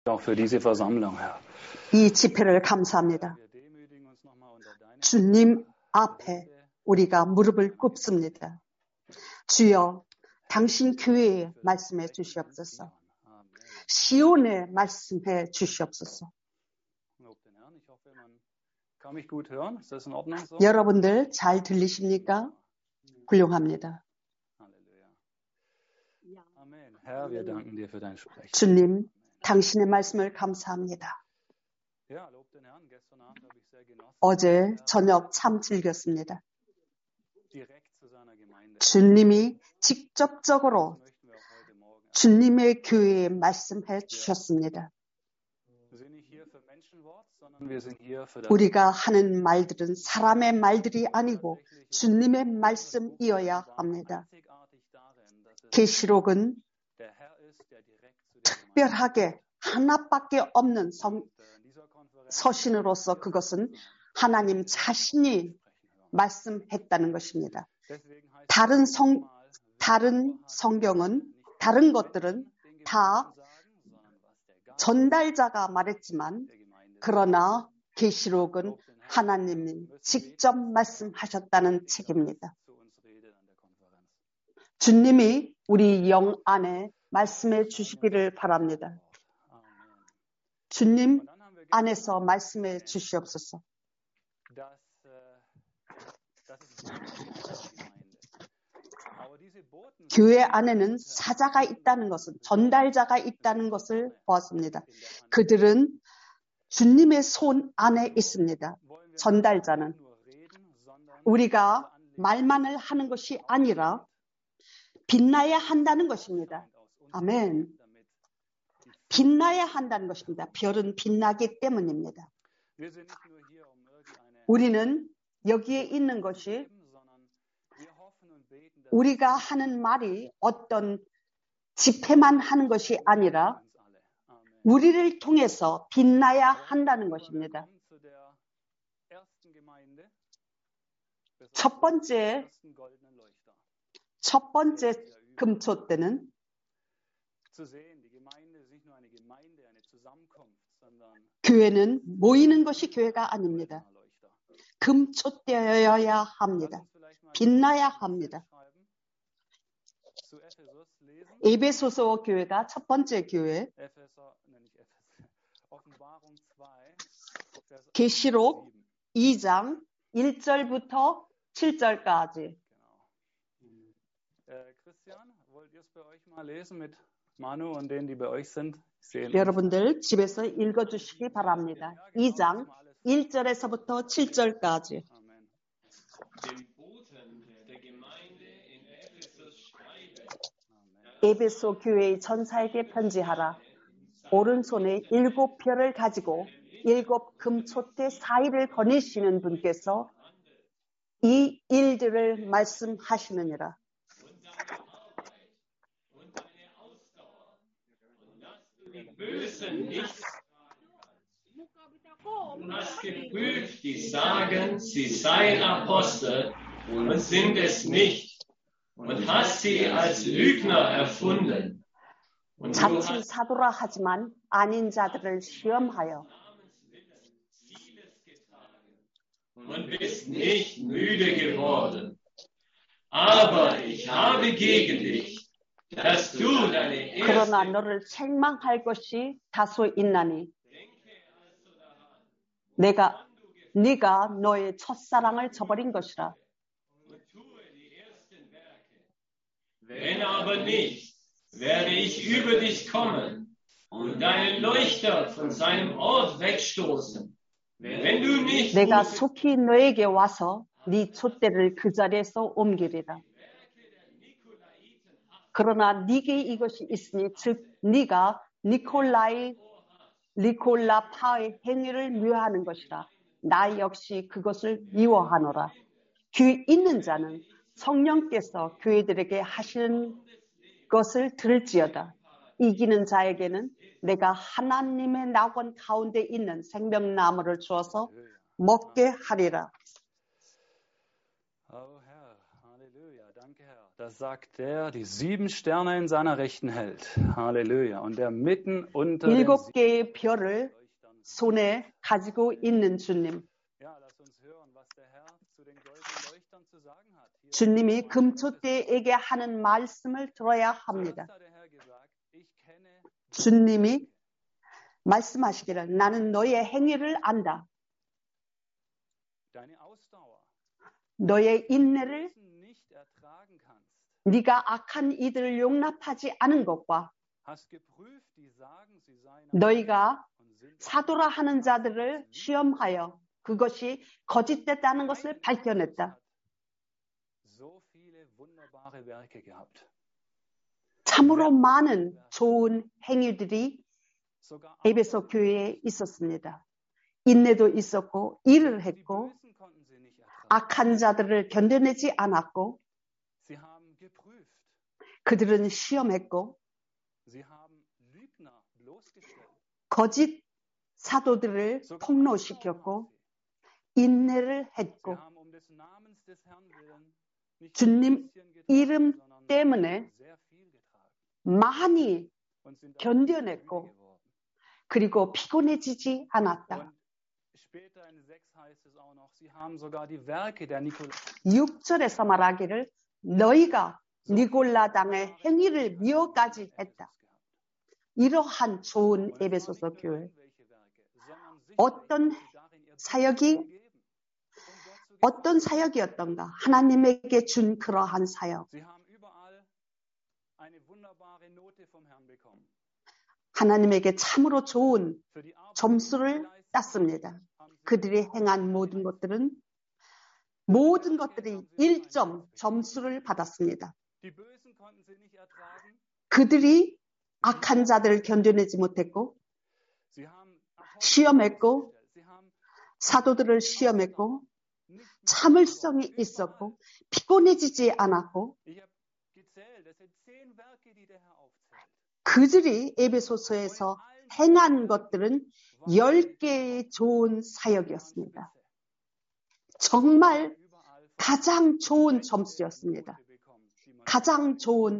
Auch für diese Versammlung, Herr. 이 집회를 감사합니다. 주님 앞에 우리가 무릎을 꿇습니다. 주여, 당신 교회에 말씀해 주시옵소서. 시온에 말씀해 주시옵소서. 여러분들 잘 들리십니까? 훌륭합니다. 주님, 당신의 말씀을 감사합니다. 어제 저녁 참 즐겼습니다. 주님이 직접적으로 주님의 교회에 말씀해 주셨습니다. 우리가 하는 말들은 사람의 말들이 아니고 주님의 말씀이어야 합니다. 계시록은 특별하게 하나밖에 없는 서신으로서 그것은 하나님 자신이 말씀했다는 것입니다. 다른 성경은, 다른 것들은 다 전달자가 말했지만, 그러나 계시록은 하나님이 직접 말씀하셨다는 책입니다. 주님이 우리 영 안에 말씀해 주시기를 바랍니다. 주님 안에서 말씀해 주시옵소서. 교회 안에는 사자가 있다는 것은, 전달자가 있다는 것을 보았습니다. 그들은 주님의 손 안에 있습니다. 전달자는 우리가 말만을 하는 것이 아니라 빛나야 한다는 것입니다. 아멘. 빛나야 한다는 것입니다. 별은 빛나기 때문입니다. 우리는 여기에 있는 것이 우리가 하는 말이 어떤 집회만 하는 것이 아니라 우리를 통해서 빛나야 한다는 것입니다. 첫 번째 금초 때는 교회는 모이는 것이 교회가 아닙니다. 금초 때여야 합니다. 빛나야 합니다. 에베소서 교회가 첫 번째 교회, 계시록 2장 1절부터 7절까지. 여러분들 집에서 읽어주시기 바랍니다. 2장 1절에서부터 7절까지. 에베소 교회의 전사에게 편지하라. 오른손에 7별을 가지고 7 금초대 사이를 거니시는 분께서 이 일들을 말씀하시느니라. Du hast geprüft, die sagen, sie seien Apostel und sind es nicht, und hast sie als Lügner erfunden. 자칭 사도라 하지만 아닌 자들을 시험하여 und bist nicht müde geworden. Aber ich habe gegen dich, dass du deine 그러나 너를 책망할 것이 다소 있나니 네가 너의 첫사랑을 저버린 것이라. Wenn aber nicht, werde ich über dich kommen und deinen Leuchter von seinem Ort wegstoßen. Wenn du nicht 내가 속히 너에게 와서 네 촛대를 그 자리에서 옮기리라. 그러나 네게 이것이 있으니 즉 네가 니콜라파의 행위를 미워하는 것이라. 나 역시 그것을 미워하노라. 귀 있는 자는 성령께서 교회들에게 하시는 것을 들을지어다. 이기는 자에게는 내가 하나님의 낙원 가운데 있는 생명나무를 주어서 먹게 하리라. Das sagt der, die 7 Sterne in seiner Rechten hält. Halleluja. Und der mitten unter den 7개의 별을 손에 가지고 있는 주님. Ja, lass uns hören, was der Herr zu den goldenen Leuchtern zu sagen hat. Hier 주님이 금촛대에게 하는 말씀을 들어야 합니다. hat der Herr gesagt, ich kenne 주님이 말씀하시기를 나는 너의 행위를 안다. deine Ausdauer, 너의 인내를 nicht ertragen kannst. 네가 악한 이들을 용납하지 않은 것과 Hast geprüft, die sagen, sie seien 너희가 und sind 사도라 하는 자들을 시험하여 그것이 거짓됐다는 것을 밝혀냈다. so viele wunderbare Werke gehabt. 참으로 많은 좋은 행위들이 Sogar 에베소 교회에 있었습니다. 인내도 있었고 일을 die 했고 Bösen konnten sie nicht ertragen. 악한 자들을 견뎌내지 않았고 Sie haben geprüft. 그들은 시험했고 Sie haben Lügner bloßgestellt. 거짓 사도들을 Sogar 폭로시켰고 Sie 인내를 했고 haben um des Namens des Herrn willen nicht 주님 ein bisschen getragen, 이름 sondern 때문에 sehr viel getragen. 많이 Und sind 견뎌냈고 müde geworden. 그리고 피곤해지지 않았다. Und später in 6 heißt es auch noch, sie haben sogar die Werke der Nikolaiten 6절에서 말하기를 너희가 니골라당의 행위를 미워까지 했다. 이러한 좋은 에베소서 교회. 어떤 사역이 어떤 사역이었던가? 하나님에게 준 그러한 사역. Sie haben überall eine wunderbare Note vom Herrn bekommen. 하나님에게 참으로 좋은 Für die Arbeit, 점수를 땄습니다. 그들이 행한 모든 것들이 1점 점수를 받았습니다. die Bösen konnten sie nicht ertragen. 그들이 악한 자들을 견뎌내지 못했고 Sie haben Apostel 시험했고 bloßgestellt. Sie haben 사도들을 시험했고 nicht 참을성이 있었고 피곤해지지 않았고 Ich habe gezählt, das sind 10 Werke, die der Herr aufzählt. 그들이 에베소서에서 행한 것들은 10개의 좋은 사역이었습니다. 정말 가장 좋은 점수였습니다. 가장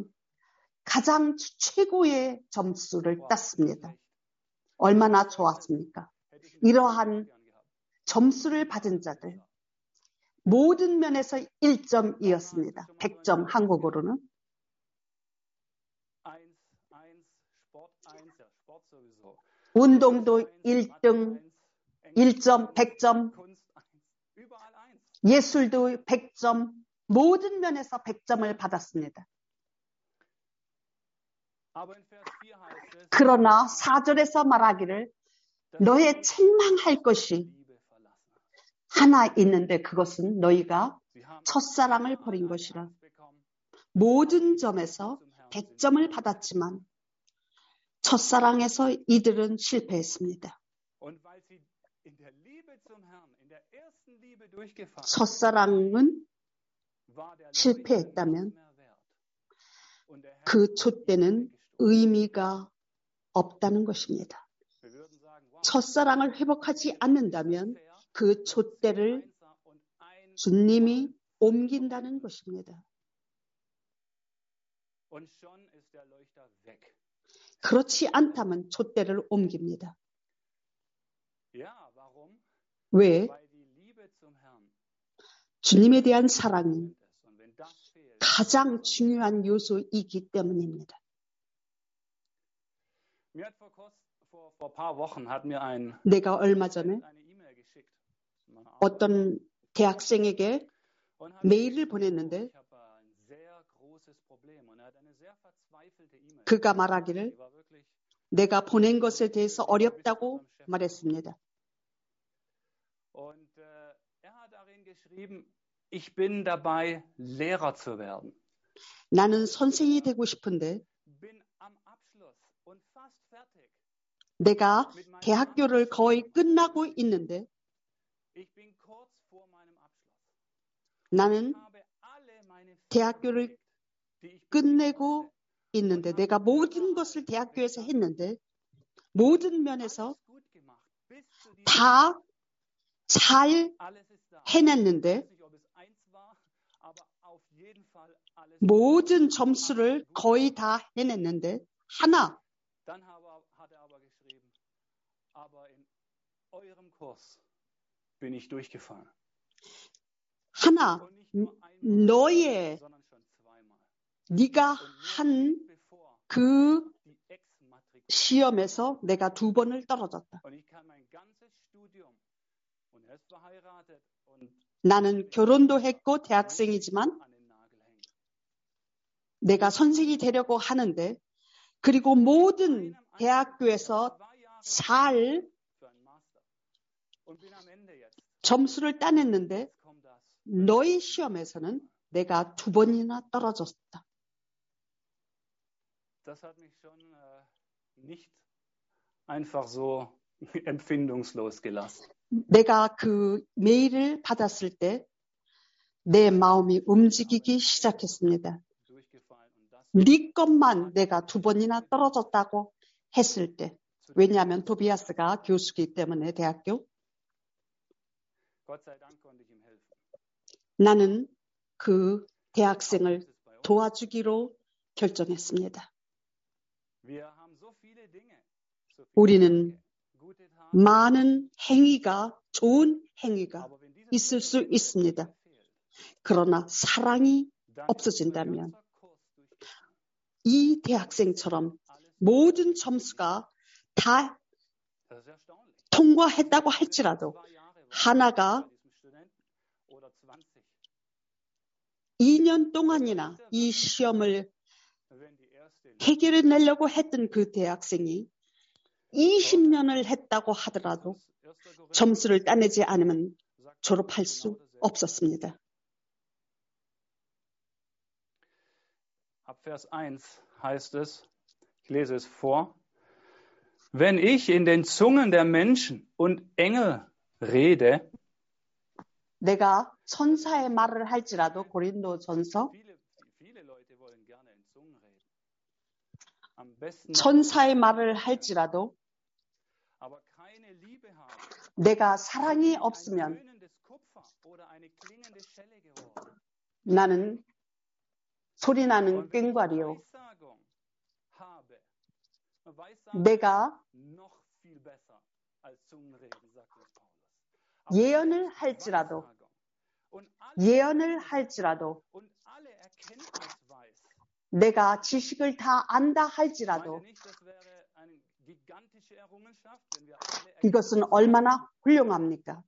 최고의 점수를 땄습니다. 얼마나 좋았습니까? 이러한 점수를 받은 자들 모든 면에서 1점이었습니다. 100점 한국어로는. Sport sowieso. 운동도 1등, 1점, 100점, Kunst 1. Überall 1. 예술도 100점, 모든 면에서 100점을 받았습니다. Aber in Vers 4 heißt es, 그러나 4절에서 말하기를 너의 책망할 것이 Liebe verlassen. 하나 있는데 그것은 너희가 Sie haben 첫사랑을 버린 것이라. bekommen. 모든 점에서 100점을 받았지만 첫사랑에서 이들은 실패했습니다. Und weil sie in der Liebe zum Herrn, in der ersten Liebe durchgefallen 첫사랑은 war der 실패했다면 nicht mehr wert. Und der Herr 그 촛대는 의미가 없다는 것입니다. wir würden sagen, wow, 첫사랑을 회복하지 않는다면 그 촛대를 Einser und ein 주님이 옮긴다는 것입니다. und schon ist der Leuchter weg. 그렇지 않다면 촛대를 옮깁니다. Ja, warum? 왜? Weil die Liebe zum Herrn 주님에 대한 사랑이 ist. Und wenn das fehlt, 가장 중요한 요소이기 때문입니다. mir hat vor ein paar Wochen hat mir ein 내가 얼마 전에 eine E-Mail geschickt. 어떤 대학생에게 Und hat 메일을 보냈는데 ich habe ein sehr großes Problem und er hat eine sehr verzweifelte E-Mail. 그가 말하기를 Die war wirklich 내가 보낸 것에 대해서 어렵다고 말했습니다. Und er hat darin geschrieben, ich bin dabei, Lehrer zu werden. 나는 선생이 되고 싶은데 Bin am Abschluss und fast fertig. 내가 대학교를 거의 끝나고 있는데 Ich bin kurz vor meinem Abschluss. 나는 Ich habe alle meine Fehler 대학교를 entdeckt, die ich 끝내고 있는데 내가 모든 것을 대학교에서 했는데 모든 면에서 alles gut gemacht. Bis zu diesem 다 잘 alles ist da. 해냈는데 Ich weiß nicht, ob es 1 war, aber auf jeden Fall alles. 모든 점수를 거의 다 해냈는데 하나 Dann hat er aber geschrieben, aber in eurem Kurs bin ich durchgefallen. 하나 Und nicht nur einmal, 너의 sondern schon zweimal. 네가 Und 한 bevor 그 die Ex-Matrikulation. 시험에서 내가 2번을 떨어졌다. Und ich kann mein ganzes Studium und er ist verheiratet und 나는 결혼도 했고 대학생이지만 an den Nagel hängen. 내가 선생이 되려고 하는데 그리고 모든 대학교에서 잘 Für einen Master. Und bin am Ende jetzt. 점수를 따냈는데 Jetzt kommt das. 너의 시험에서는 내가 2번이나 떨어졌다. Das hat mich schon nicht einfach so empfindungslos gelassen. 내가 그 메일을 받았을 때 내 마음이 움직이기 시작했습니다. Durchgefallen und das 네 것만 내가 2번이나 떨어졌다고 했을 때 왜냐하면 토비아스가 교수기 때문에 대학교 Gott sei Dank konnte ich ihm helfen. 나는 그 대학생을 도와주기로 결정했습니다. Wir haben so viele Dinge, so viele 우리는 gute Taten, 많은 행위가 좋은 행위가 aber wenn dieses 있을 수 있습니다. fehlt, 그러나 사랑이 dann 없어진다면 ist unser Kurs durchgefallen. 이 대학생처럼 모든 점수가 다 Das ist erstaunlich. 통과했다고 할지라도 2 Jahre war 하나가 bei diesem Studenten oder 20. 2년 동안이나 이 시험을 Wenn die erste 해결해내려고 했던 그 대학생이 20년을 했다고 하더라도 1. Korinther 점수를 따내지 않으면 sagt 졸업할 수 없었습니다. ab Vers 1 heißt es, ich lese es vor, wenn ich in den Zungen der Menschen und Engel rede, 내가 천사의 말을 할지라도 고린도전서 viele Leute wollen gerne in Zungen reden. Am besten 천사의 말을 할지라도 aber keine Liebe haben. 내가 사랑이 Ein 없으면 tönendes Kupfer oder eine klingende Schelle geworden. 나는 소리나는 Und wenn ich 꽹과리요. Weissagung habe, Weissagung 내가 noch viel besser als Zungenreden, sagt uns Paulus. 예언을 할지라도 Weissagung und 예언을 할지라도 alle Erkenntnis weiß. 내가 지식을 다 안다 Ich meine 할지라도 nicht, das wäre eine gigantische Errungenschaft, wenn wir alle 이것은 얼마나 훌륭합니까?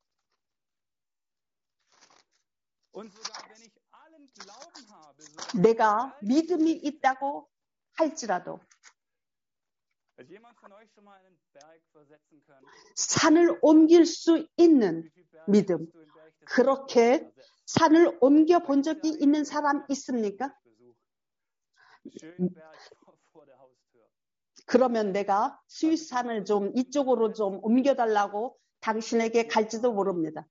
und sogar wenn ich allen Glauben habe, so 내가 믿음이 있다고 할지라도 hat jemand von euch schon mal einen Berg versetzen können? 산을 옮길 수 있는 Wie viele Berge 믿음. hast du in Berchtesgaden 그렇게 versetzt? 산을 옮겨 본 적이 있는 사람 있습니까? Schönen Berg vor der Haustür. 그러면 내가 스위스산을 좀 이쪽으로 좀 옮겨달라고 당신에게 갈지도 모릅니다.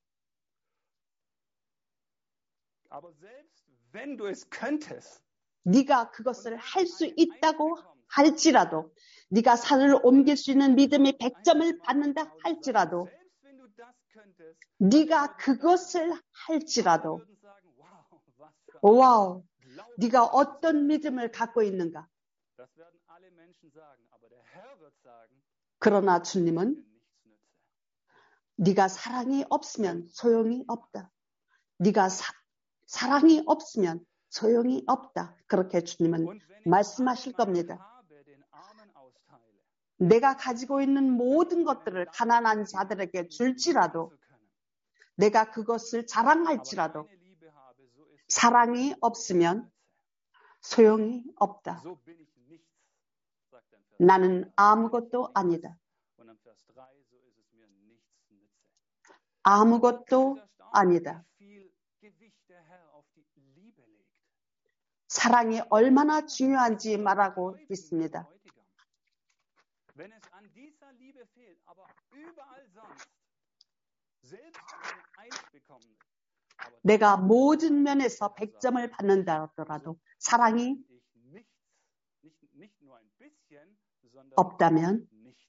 Aber selbst wenn du es könntest, 네가 그것을 할 수 있다고 할지라도 네가 산을 옮길 수 있는 믿음의 100점을 받는다 할지라도 selbst wenn du das könntest, 네가 그것을 할지라도 würden sagen, wow, was für 와우, Glaube. 네가 어떤 믿음을 갖고 있는가? Das werden alle Menschen sagen, aber der Herr wird sagen, 그러나 dir 주님은 nichts nütze. 네가 사랑이 없으면 소용이 없다. 네가 사랑이 없으면 소용이 없다. 그렇게 주님은 Und wenn ich 말씀하실 alles, was ich 겁니다. habe, den Armen austeile, 내가 가지고 있는 모든 것들을 가난한 자들에게 줄지라도 zu können, 내가 그것을 aber 자랑할지라도 keine Liebe habe, so ist es 사랑이 없으면 소용이 없다. so bin ich nichts, sagt dann Vers 나는 아무것도 아니다. Und am Vers 3, so ist es mir nichts nütze. 아무것도 Es ist erstaunlich, 아니다. wie viel Gewicht der Herr auf die Liebe legt. 사랑이 얼마나 중요한지 말하고 있습니다. Wenn es an dieser Liebe fehlt, aber überall sonst, selbst eine 1 bekommen, aber 내가 모든 면에서 100점을 받는다 하더라도 사랑이 ich nicht nur ein bisschen, sondern 없다면 nichts.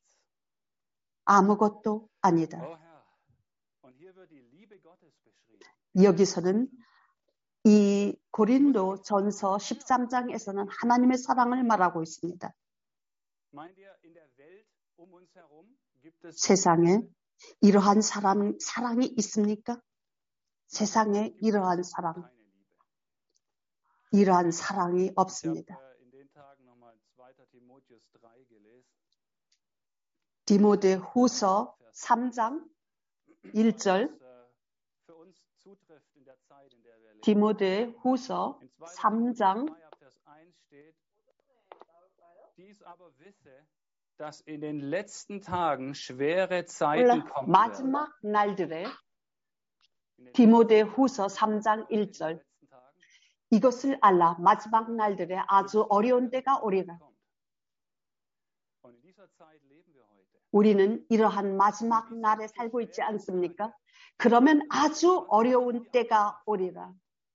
아무것도 아니다. Oh Herr, und hier wird die Liebe Gottes beschrieben. 여기서는 이 고린도 전서 13장에서는 하나님의 사랑을 말하고 있습니다. Meint ihr, in der Welt um uns herum gibt es 세상에 이러한 사랑이 있습니까? 세상에 이러한 사랑, keine Liebe? 이러한 사랑이 Ich habe 없습니다. in den Tagen nochmal 2. Timotheus 3 gelesen. 디모데 후서 3장 1절, Was für uns zutrifft in der Zeit, in der wir leben. 디모데 후서 In 2. 3장 3 Vers 1 steht, dies aber wisse, dass in den letzten Tagen schwere Zeiten kommen werden. 마지막 날들에 In den 디모데 후서 3장 1절, letzten Tagen 이것을 알라 마지막 날들에 아주 어려운 때가 오리라. kommt. Und in dieser Zeit leben wir heute. 우리는 이러한 마지막 날에 살고 있지 않습니까? 그러면 아주 어려운 때가 오리라.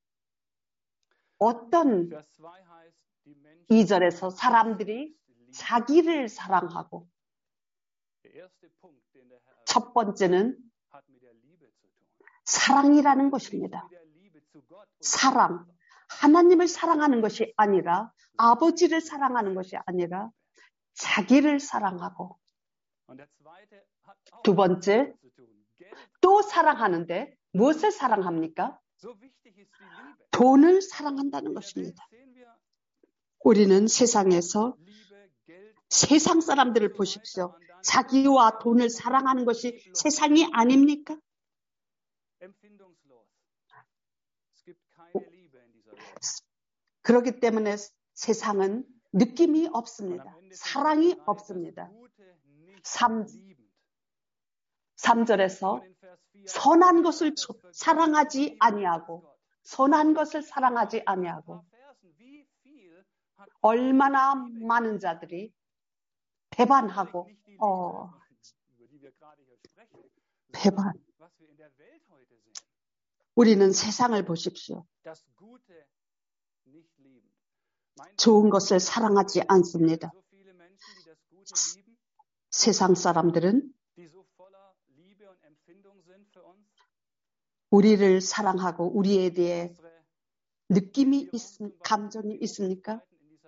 어떤 Vers 2 heißt, die Menschen 2절에서 사람들이 자기를 사랑하고, der erste Punkt, den der Herr 첫 번째는 hat mit der Liebe zu tun. 사랑이라는 Nicht 것입니다. mit der Liebe zu Gott und 사랑, 하나님을 사랑하는 것이 아니라, 아버지를 사랑하는 것이 아니라 자기를 사랑하고, Und der zweite hat auch 두 번째, zu tun. Geld, 또 사랑하는데 무엇을 사랑합니까? so wichtig ist die Liebe. 돈을 사랑한다는 In der Welt 것입니다. sehen wir 우리는 세상에서 Liebe, Geld, 세상 사람들을 보십시오. 자기와 돈을 사랑하는 것이 세상이 아닙니까? empfindungslos. Es gibt keine Liebe in dieser Welt. 그렇기 때문에 세상은 느낌이 Und 없습니다. am Ende 사랑이 das 없습니다. Gute nicht 3, liebend. 3절에서 Und in Vers 4, 선한 것을 사랑하지 아니하고, 선한 것을 사랑하지 아니하고, wie viel hat 얼마나 많은 자들이 배반하고, nicht die Liebe, über die wir gerade hier sprechen, 배반. was wir in der Welt heute sehen. 우리는 세상을 보십시오. Das Gute nicht liebend. Meint 좋은 것을 사랑하지 않습니다. so viele Menschen, die das Gute lieben, 세상 사람들은 die so voller Liebe und Empfindung sind für uns? 우리를 사랑하고 우리에 대해 Unsere 느낌이 감정이 있습니까?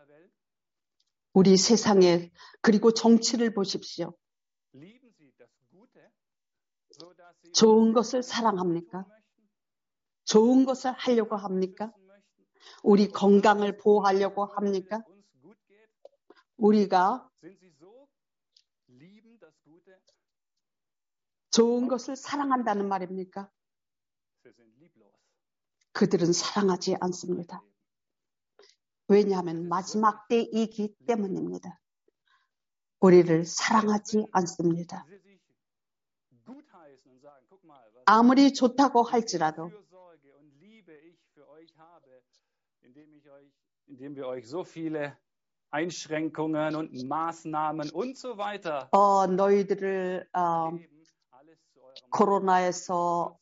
우리 세상에, 그리고 정치를 보십시오. Lieben sie das Gute, so dass sie 좋은 것을 사랑합니까? 좋은 것을 하려고 합니까? 우리 건강을 보호하려고 합니까? uns gut geht? 우리가 Sind sie so lieben das Gute? 좋은 것을 사랑한다는 말입니까? Sie sind lieblos. 그들은 사랑하지 않습니다. 왜냐하면 마지막 때이기 때문입니다. 우리를 사랑하지 않습니다. Sie sich gutheißen und sagen, guck mal, was 아무리 좋다고 할지라도 Fürsorge und Liebe ich für euch habe, indem wir euch so viele Einschränkungen und Maßnahmen und so weiter 너희들을 geben, alles zu eurem 코로나에서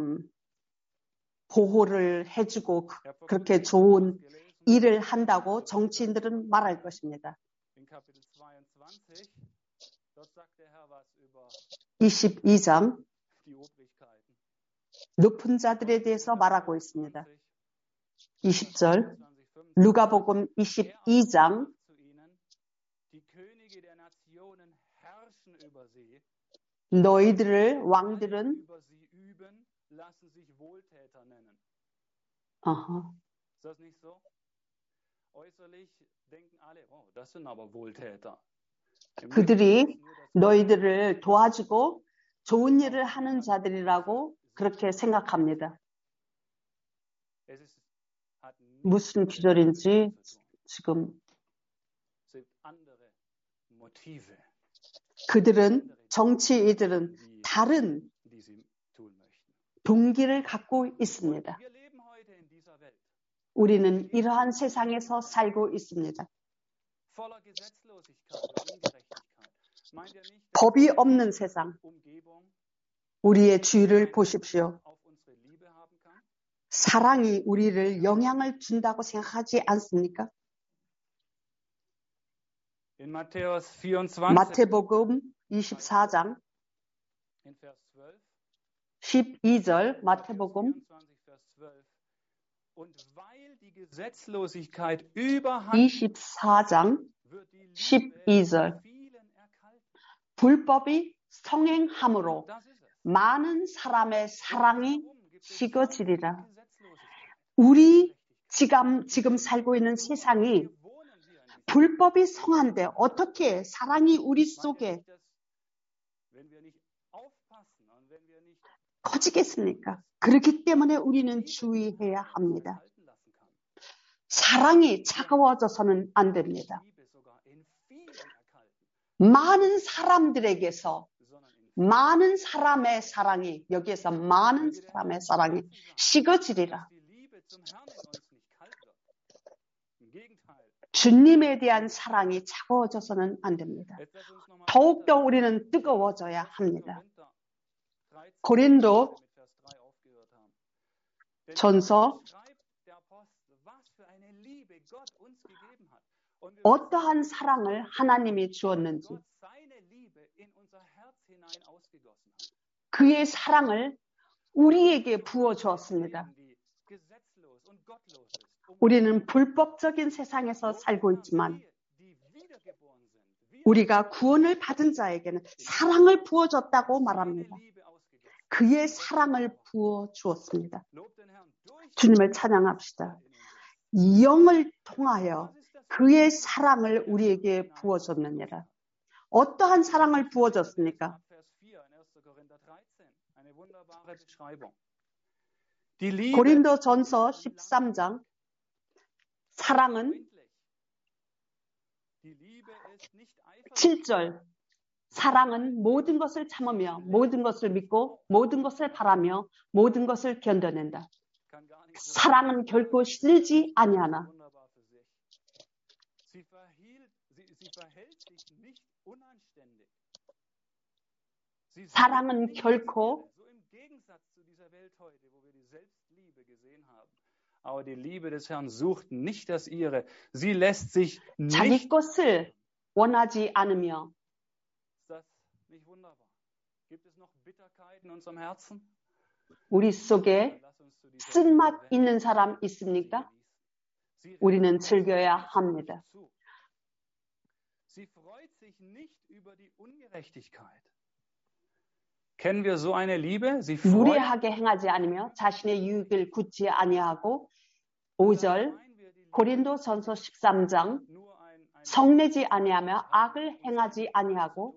보호를 해주고 그렇게 좋은 일을 한다고 정치인들은 말할 것입니다. In Kapitel 22, dort sagt der Herr was über 22장 die Obrigkeiten. 높은 자들에 대해서 말하고 있습니다. 20절 누가복음 22장 Zu ihnen, die Könige der Nationen herrschen über sie, 너희들을 왕들은 über sie üben, lassen sich Wohltäter nennen. Ist das nicht so? Äußerlich denken alle, oh, das sind aber Wohltäter. Im 그들이 Leben ist nur das 너희들을 도와주고 좋은 일을 하는 자들이라고 그렇게 생각합니다. Es ist, hat nichts 무슨 mit der 기절인지 Liebe zu tun. 지금 Es sind andere Motive, 그들은 정치인들은 다른 die sie tun möchten. 동기를 갖고 있습니다. Wir leben heute in dieser Welt 우리는 이러한 세상에서 살고 있습니다. voller Gesetzlosigkeit und Ungerechtigkeit. Meint ihr nicht, dass 법이 없는 세상, Umgebung 우리의 주위를 보십시오. auf unsere Liebe haben kann? 사랑이 우리를 영향을 준다고 생각하지 않습니까? In Matthäus 24, 마태복음 24장 in Vers 12, 12절 마태복음 24, Vers 12. Und weil die Gesetzlosigkeit überhand 24장 wird die Liebe 12절. vielen erkalten. 불법이 성행함으로 Das ist es. 많은 사람의 사랑이 Warum gibt es 식어지리라. Gesetzlosigkeit? 우리 지금 살고 있는 세상이 Wir wohnen hier in diesem 불법이 성한데 어떻게 사랑이 우리 속에 wenn wir nicht aufpassen und wenn wir nicht 커지겠습니까? 그렇기 때문에 우리는 주의해야 합니다. halten lassen kann. 사랑이 차가워져서는 안 됩니다. Liebe sogar in vielen erkalten, 많은 사람들에게서 sondern in 많은 사람의 사랑이 여기에서 많은 사람의 사랑이 식어지리라. die Liebe zum Herrn in uns nicht kalt wird. Im Gegenteil. 주님에 대한 사랑이 차가워져서는 안 됩니다. Jetzt lass uns noch mal 더욱더 우리는 뜨거워져야 합니다. Korinther 13, 고린도 mit Vers 3 aufgehört haben. Denn 전서 schreibt der Apostel, was für eine Liebe Gott uns gegeben hat. Und wir 어떠한 사랑을 하나님이 주었는지 Gott seine Liebe in unser Herz hinein ausgegossen hat. 그의 사랑을 우리에게 부어 주었습니다. Die gesetzlos und gottlos ist. 우리는 불법적인 세상에서 살고 있지만 Die wiedergeboren sind. Wir 우리가 구원을 받은 자에게는 사랑을 부어줬다고 말합니다. Liebe ausgegossen. 그의 사랑을 부어 주었습니다. Lob den Herrn durch 주님을 찬양합시다. 영을 통하여 그의 사랑을 우리에게 부어줬느니라. 어떠한 사랑을 부어줬습니까? Vers 4 in 1. Korinther 13. Eine wunderbare Beschreibung. Die Liebe 고린도 전서 13장 사랑은 freundlich. Die Liebe ist nicht eifersüchtig. 7절 사랑은 모든 것을 참으며 모든 것을 믿고 모든 것을 바라며 모든 것을 견뎌낸다. Kann gar nicht so 사랑은 결코 시들지 아니하나 wunderbar für sich. Sie verhält sich nicht unanständig. Sie sucht 사랑은 nicht 결코 so im Gegensatz zu dieser Welt heute, wo wir die Selbstliebe gesehen haben. Aber die Liebe des Herrn sucht nicht das ihre. Sie lässt sich 자기 nicht. 것을 원하지 않으며 Ist das nicht wunderbar? Gibt es noch Bitterkeit in unserem Herzen? 우리 속에 Lass uns zu dieser 쓴맛 Liebe 있는 사람 있습니까? Sie 우리는 즐겨야 합니다. zu. Sie freut sich nicht über die Ungerechtigkeit. Kennen wir so eine Liebe? Sie freut 무례하게 행하지 않으며 자신의 유익을 굳지 아니하고 5절 고린도 전서 13장 nur ein 성내지 아니하며 악을 행하지 아니하고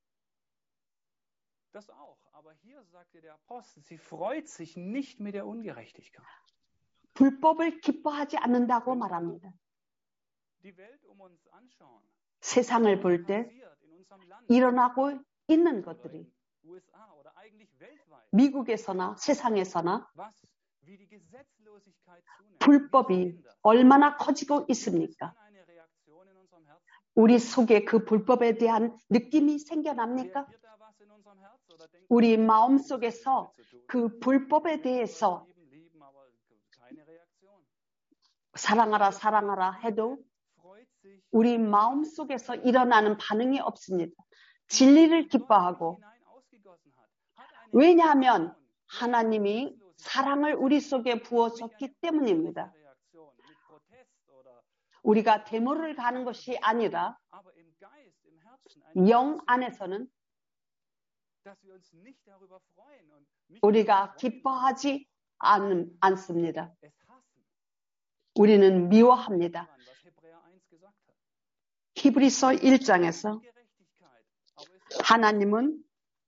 das auch. Aber hier sagte der Apostel, sie freut sich nicht mit der Ungerechtigkeit. 불법을 기뻐하지 않는다고 말합니다. Die Welt um uns anschauen, 세상을 볼 때 passiert in unserem Land 일어나고 있는 oder 것들이 in USA oder eigentlich weltweit, 미국에서나 세상에서나 was wie die Gesetzlosigkeit zunimmt. 불법이 얼마나 커지고 있습니까? Eine Reaktion in unserem Herzen? 우리 속에 그 불법에 대한 느낌이 생겨납니까? Reagiert da was in unserem Herz oder denkt 우리 마음 속에서 그 불법에 대해서 lieben, aber keine Reaktion? 사랑하라 사랑하라 해도 Freut sich 우리 마음 속에서 일어나는 반응이 없습니다. 진리를 기뻐하고 hinein ausgegossen hat. Hat eine 왜냐하면 하나님이 사랑을 우리 속에 부어줬기 때문입니다. Reaktion mit Protest oder 우리가 데모를 가는 것이 아니라 aber im Geist, im Herzen ein 영 안에서는 dass wir uns nicht darüber freuen und nicht 우리가 기뻐하지 않습니다. es hassen. 우리는 미워합니다. Was Hebräer 1 gesagt hat. 히브리서 1장에서 Gerechtigkeit, aber es 하나님은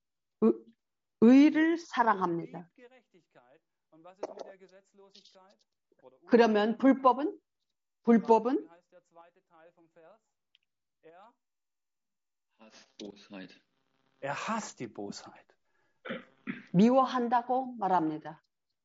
의를 사랑합니다. liebt Gerechtigkeit. Und was ist mit der Gesetzlosigkeit? Oder 그러면 불법은 Wie heißt der zweite Teil vom Vers? Hasst Bosheit. Er hasst die Bosheit. 미워한다고 말합니다.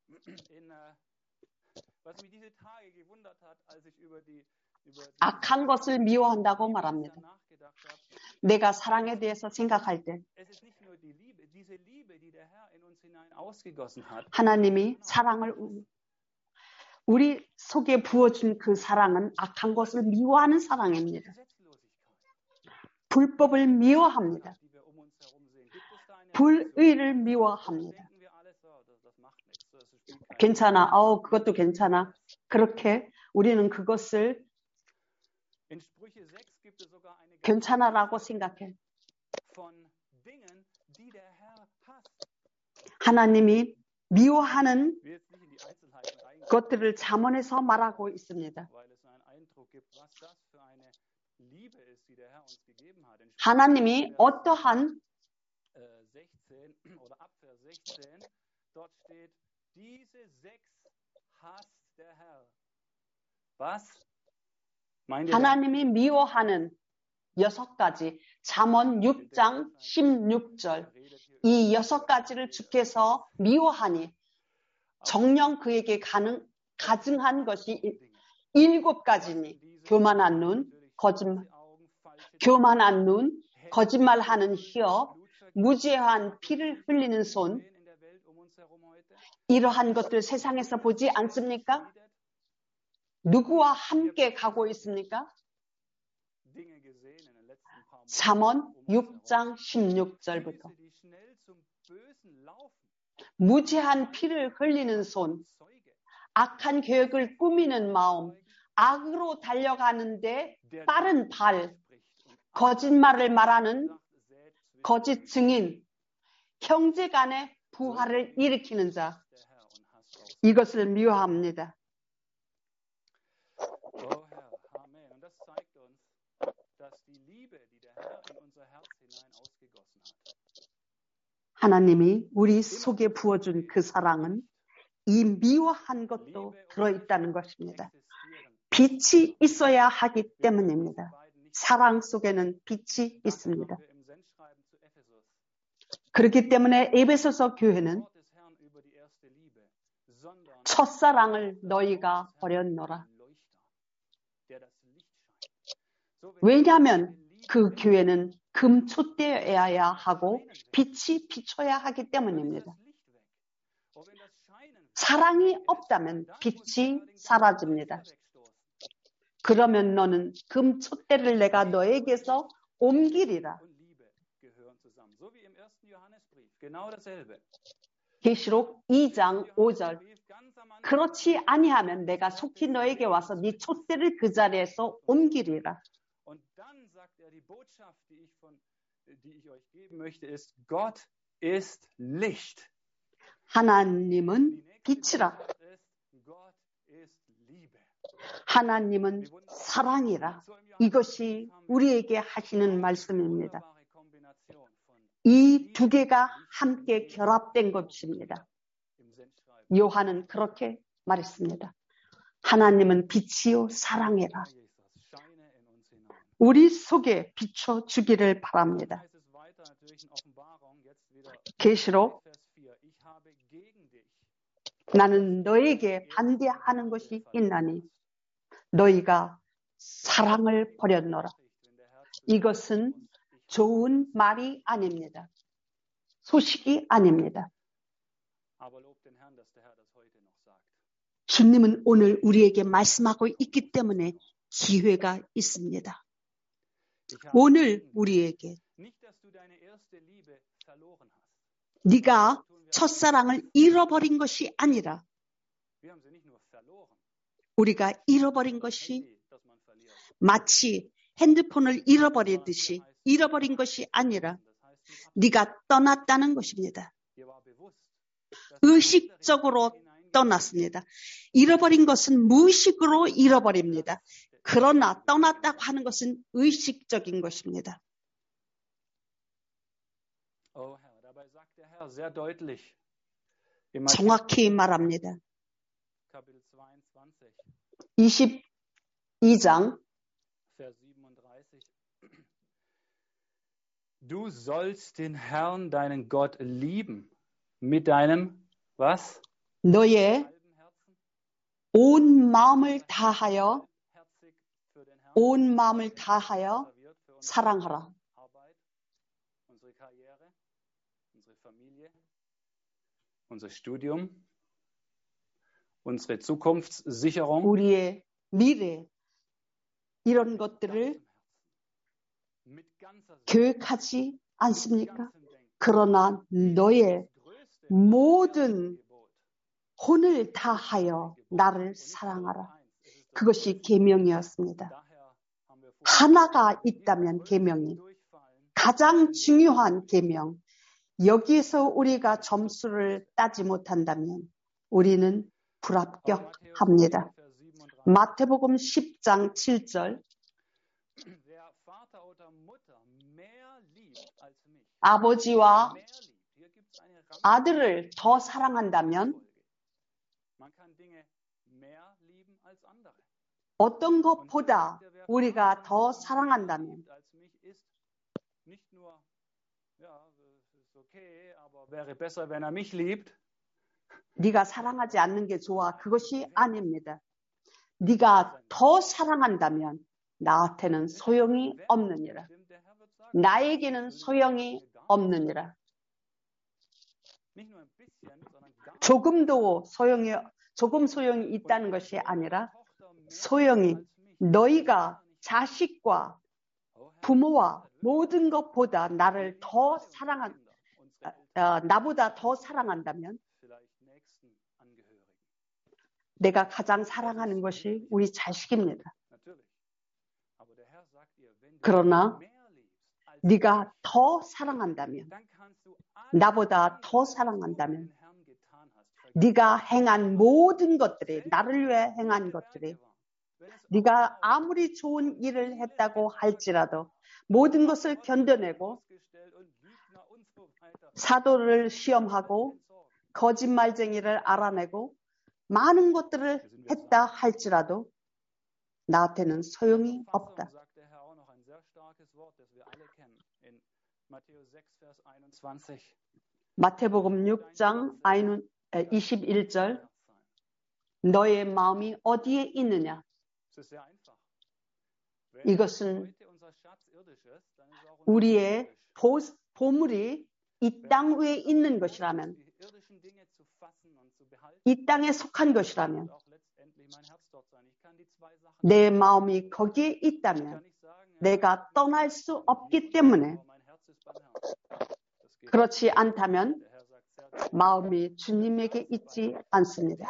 Was mich diese Tage gewundert hat, als ich über die 악한 것을 미워한다고 말합니다. nachgedacht habe, 내가 사랑에 대해서 생각할 때 es ist nicht nur die Liebe, diese Liebe, die der Herr in uns hinein ausgegossen hat. 하나님이 사랑을 우리 속에 부어준 그 사랑은 악한 것을 미워하는 사랑입니다. Gesetzlosigkeit, 불법을 미워합니다. die wir um uns herum sehen. Gibt es da eine 불의를 미워합니다. denken wir alles, das macht nichts, das spielt keine 괜찮아. 그것도 괜찮아. 그렇게 우리는 그것을 In Sprüche 6 gibt es sogar eine 괜찮아라고 생각해. von Dingen, die der Herr hasst. 하나님이 미워하는 Ich will jetzt nicht in die Einzelheiten reingehen, 것들을 잠언에서 말하고 있습니다. weil es einen Eindruck gibt, was das für eine Liebe ist, die der Herr uns gegeben hat. In Sprüche 하나님이 어떠한 16 oder ab Vers 16, dort steht, diese 6 hasst der Herr. Was? Meint ihr? 하나님이 미워하는 6가지 잠언 6장 16절 이 6가지를 주께서 미워하니 정녕 그에게 가증한 것이 7가지니 교만한 눈, 거짓말하는 혀, 무죄한 피를 흘리는 손 이러한 것들 세상에서 보지 않습니까? 누구와 함께 가고 있습니까? 잠언 6장 16절부터 무죄한 피를 흘리는 손, 악한 계획을 꾸미는 마음, 악으로 달려가는데 빠른 발, 거짓말을 말하는 거짓 증인, 형제 간의 부활을 일으키는 자, 이것을 미워합니다. Oh Herr, Amen. Und das zeigt uns, dass die Liebe, die der Herr in unser Herz hinein ausgegossen hat, 하나님이 우리 속에 부어준 그 사랑은 이 미워한 것도 들어있다는 것입니다. 빛이 있어야 하기 때문입니다. 사랑 속에는 빛이 있습니다. 그렇기 때문에 에베소서 교회는 첫사랑을 너희가 버렸노라. 왜냐하면 그 교회는 금초대여야 하고 빛이 비춰야 하기 때문입니다. 사랑이 없다면 빛이 사라집니다. 그러면 너는 금초대를 내가 너에게서 옮기리라. 계시록 2장 5절 그렇지 아니하면 내가 속히 너에게 와서 네 촛대를 그 자리에서 옮기리라. Und dann sagt die Botschaft, die ich euch geben möchte, ist, Gott ist Licht. 하나님은 빛이라. Gott ist Liebe. 하나님은 사랑이라. 이것이 우리에게 하시는 말씀입니다. 이 두 개가 함께 결합된 것입니다. 요한은 그렇게 말했습니다. 하나님은 빛이요 사랑이라. 우리 속에 비춰주기를 바랍니다. 계시록 나는 너에게 반대하는 것이 있나니 너희가 사랑을 버렸노라. 이것은 좋은 말이 아닙니다. 소식이 아닙니다. 주님은 오늘 우리에게 말씀하고 있기 때문에 기회가 있습니다. 오늘 우리에게 네가 첫사랑을 잃어버린 것이 아니라 우리가 잃어버린 것이 마치 핸드폰을 잃어버리듯이 잃어버린 것이 아니라 네가 떠났다는 것입니다. 의식적으로 떠났습니다. 잃어버린 것은 무의식으로 잃어버립니다. 그러나 떠났다고 하는 것은 의식적인 것입니다. 정확히 말합니다. 22장 Du sollst den Herrn, deinen Gott, lieben. Mit deinem, was? 너의 온 마음을 다하여 사랑하라. Unsere Karriere, unsere Familie, unser Studium, unsere Zukunftssicherung. 우리의 미래 이런 것들을 계획하지 않습니까? 그러나 너의 모든 혼을 다하여 나를 사랑하라. 그것이 계명이었습니다. 하나가 있다면 계명이 가장 중요한 계명. 여기에서 우리가 점수를 따지 못한다면 우리는 불합격합니다. 마태복음 10장 7절 아버지와 아들을 더 사랑한다면 어떤 것보다 우리가 더 사랑한다면 네가 사랑하지 않는 게 좋아. 그것이 아닙니다. 네가 더 사랑한다면 나한테는 소용이 없느니라. 나에게는 소용이 없느니라. 조금 소용이 있다는 것이 아니라 소용이 너희가 자식과 부모와 모든 것보다 나를 더 나보다 더 사랑한다면 내가 가장 사랑하는 것이 우리 자식입니다. 그러나 네가 더 사랑한다면 나보다 더 사랑한다면 네가 행한 모든 것들이 나를 위해 행한 것들이 네가 아무리 좋은 일을 했다고 할지라도 모든 것을 견뎌내고 사도를 시험하고 거짓말쟁이를 알아내고 많은 것들을 했다 할지라도 나한테는 소용이 없다. 마태복음 6장 21절 너의 마음이 어디에 있느냐? 이것은 우리의 보물이 이 땅 위에 있는 것이라면 이 땅에 속한 것이라면 내 마음이 거기에 있다면 내가 떠날 수 없기 때문에 그렇지 않다면 마음이 주님에게 있지 않습니다.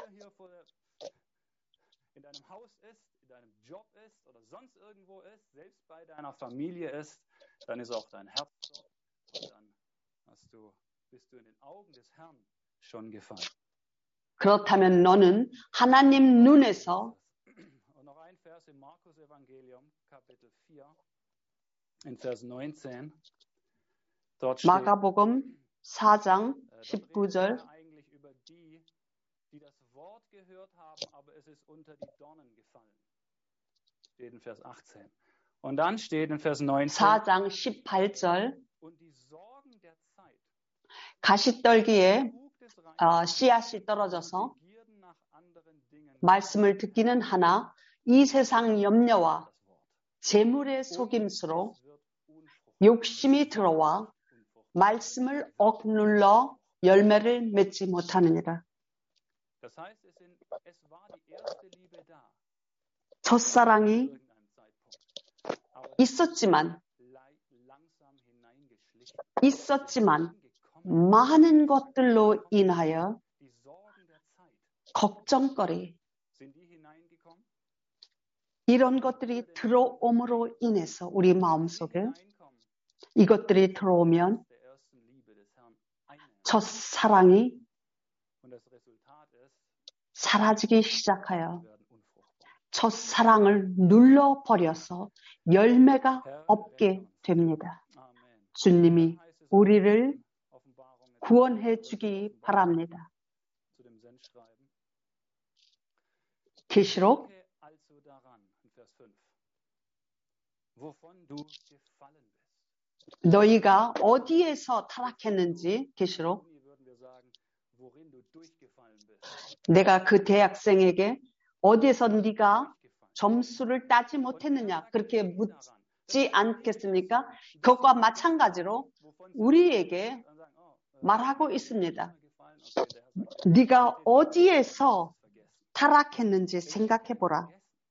그렇다면 너는 하나님 눈에서 마가복음 4장 19절 Und dann steht in Vers 19 4장 18절 가시떨기에 씨앗이 떨어져서 말씀을 듣기는 하나 이 세상 염려와 재물의 속임수로 욕심이 들어와 말씀을 억눌러 열매를 맺지 못하느니라. 첫사랑이 있었지만 많은 것들로 인하여 걱정거리 이런 것들이 들어옴으로 인해서 우리 마음속에 이것들이 들어오면 첫사랑이 사라지기 시작하여 첫사랑을 눌러버려서 열매가 없게 됩니다. 주님이 우리를 구원해 주기 바랍니다. 계시록 너희가 어디에서 타락했는지 계시록 내가 그 대학생에게 어디에서 네가 점수를 따지 못했느냐 그렇게 묻지 않겠습니까? 그것과 마찬가지로 우리에게 말하고 있습니다. 네가 어디에서 타락했는지 생각해보라.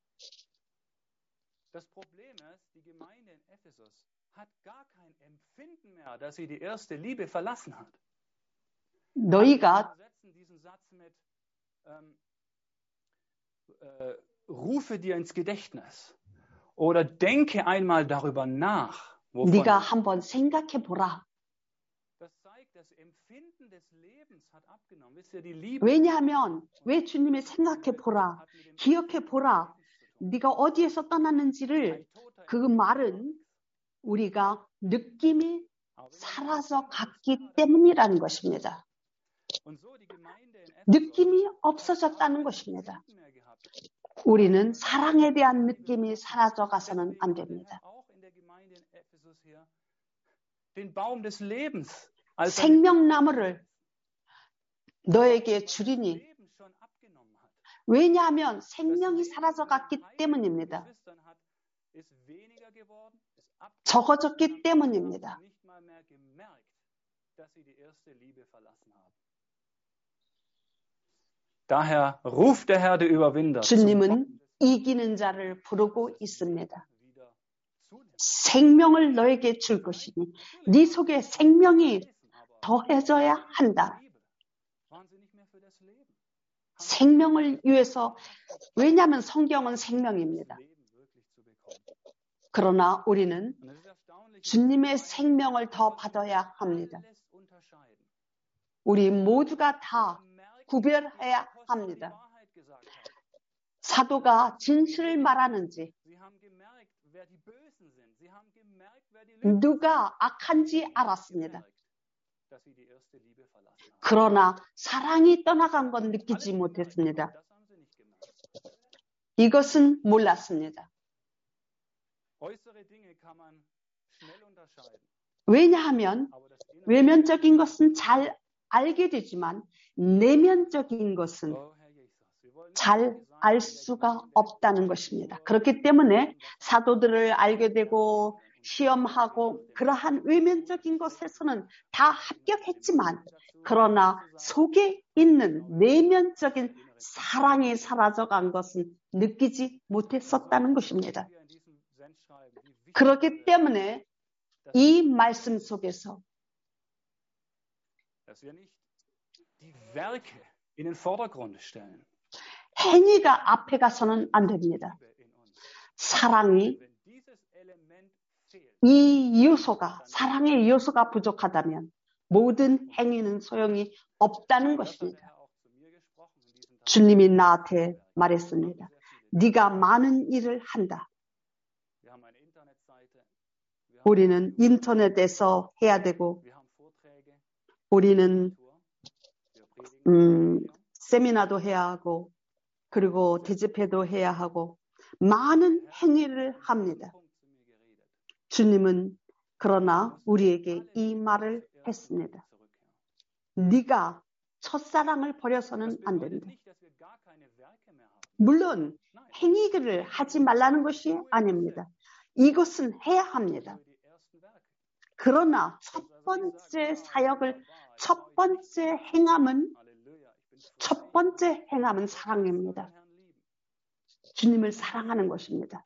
Das Problem ist, die Gemeinde in Ephesus hat gar kein Empfinden mehr, dass sie die erste Liebe verlassen hat. 너희가 rufe dir ins Gedächtnis oder denke einmal darüber nach, wovon 네가 한번 생각해 보라. das zeigt, das Empfinden des Lebens hat abgenommen. Wisst ihr, die Liebe 왜냐하면 왜 주님이 생각해 보라, 기억해 보라, 네가 어디에서 떠났는지를 그 말은 우리가 느낌이 사라져 갔기 때문이라는 것입니다. 느낌이 없어졌다는 것입니다. 우리는 사랑에 대한 느낌이 사라져 가서는 안 됩니다. 생명나무를 너에게 주리니 왜냐하면 생명이 사라져 갔기 때문입니다. 적어졌기 때문입니다. Daher ruft der Herr der Überwinder. 주님은 이기는 자를 부르고 있습니다. 생명을 너에게 줄 것이니 네 속에 생명이 더해져야 한다. 생명을 위해서, 왜냐하면 성경은 생명입니다. 그러나 우리는 주님의 생명을 더 받아야 합니다. 우리 모두가 다 구별해야 합니다. 사도가 진실을 말하는지, 누가 악한지 알았습니다. 그러나 사랑이 떠나간 건 느끼지 못했습니다. 이것은 몰랐습니다. 왜냐하면 외면적인 것은 잘 알게 되지만 내면적인 것은 잘 알 수가 없다는 것입니다. 그렇기 때문에 사도들을 알게 되고 시험하고 그러한 외면적인 것에서는 다 합격했지만 그러나 속에 있는 내면적인 사랑이 사라져간 것은 느끼지 못했었다는 것입니다. 그렇기 때문에 이 말씀 속에서 행위가 앞에 가서는 안 됩니다. 사랑이 이 요소가, 사랑의 요소가 부족하다면 모든 행위는 소용이 없다는 것입니다. 주님이 나한테 말했습니다. 네가 많은 일을 한다. 우리는 인터넷에서 해야 되고 우리는 세미나도 해야 하고 그리고 대집회도 해야 하고 많은 행위를 합니다. 주님은 그러나 우리에게 이 말을 했습니다. 네가 첫사랑을 버려서는 안 된다. 물론 행위들을 하지 말라는 것이 아닙니다. 이것은 해야 합니다. 그러나 첫 번째 사역을, 첫 번째 행함은 사랑입니다. 주님을 사랑하는 것입니다.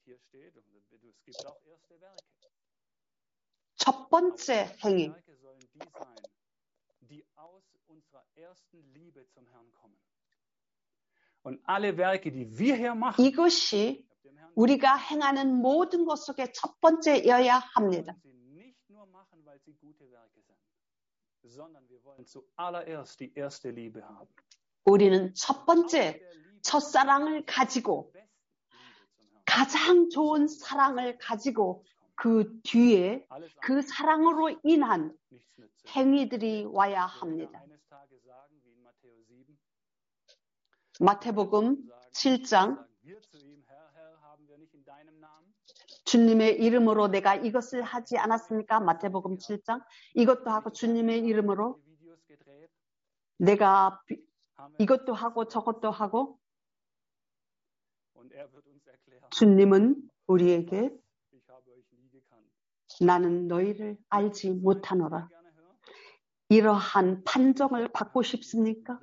첫 번째 행위. 이것이 우리가 행하는 모든 것 속에 첫 번째여야 합니다. 우리는 첫 번째 첫사랑을 가지고 가장 좋은 사랑을 가지고 그 뒤에 그 사랑으로 인한 행위들이 와야 합니다. 마태복음 7장 주님의 이름으로 내가 이것을 하지 않았습니까? 마태복음 7장 이것도 하고 주님의 이름으로 내가 이것도 하고 저것도 하고 주님은 우리에게 나는 너희를 알지 못하노라. 이러한 판정을 받고 싶습니까?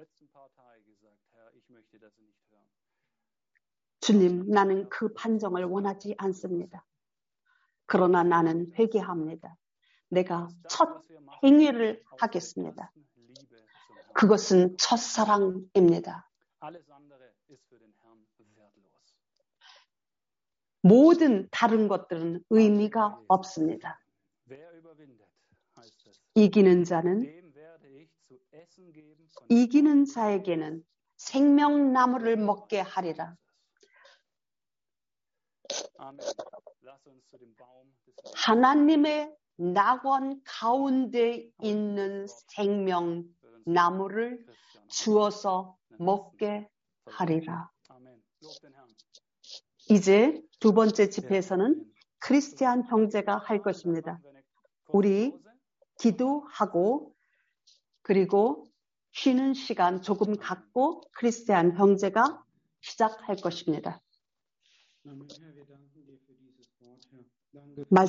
주님, 나는 그 판정을 원하지 않습니다. 그러나 나는 회개합니다. 내가 첫 행위를 하겠습니다. 그것은 첫사랑입니다. Alles andere ist für den Herrn wertlos. 모든 다른 것들은 의미가 없습니다. Wer überwindet, heißt es. 이기는 자는 Dem werde ich zu essen geben von 이기는 자에게는 생명나무를 먹게 하리라. Amen. Lass uns zu dem Baum des Lebens. 하나님의 낙원 가운데 있는 생명나무를 주어서 먹게 하리라. Amen. Lob den Herrn. 이제 두 번째 집회에서는 크리스티안 형제가 할 것입니다. 우리 기도하고 그리고 쉬는 시간 조금 갖고 크리스티안 형제가 시작할 것입니다.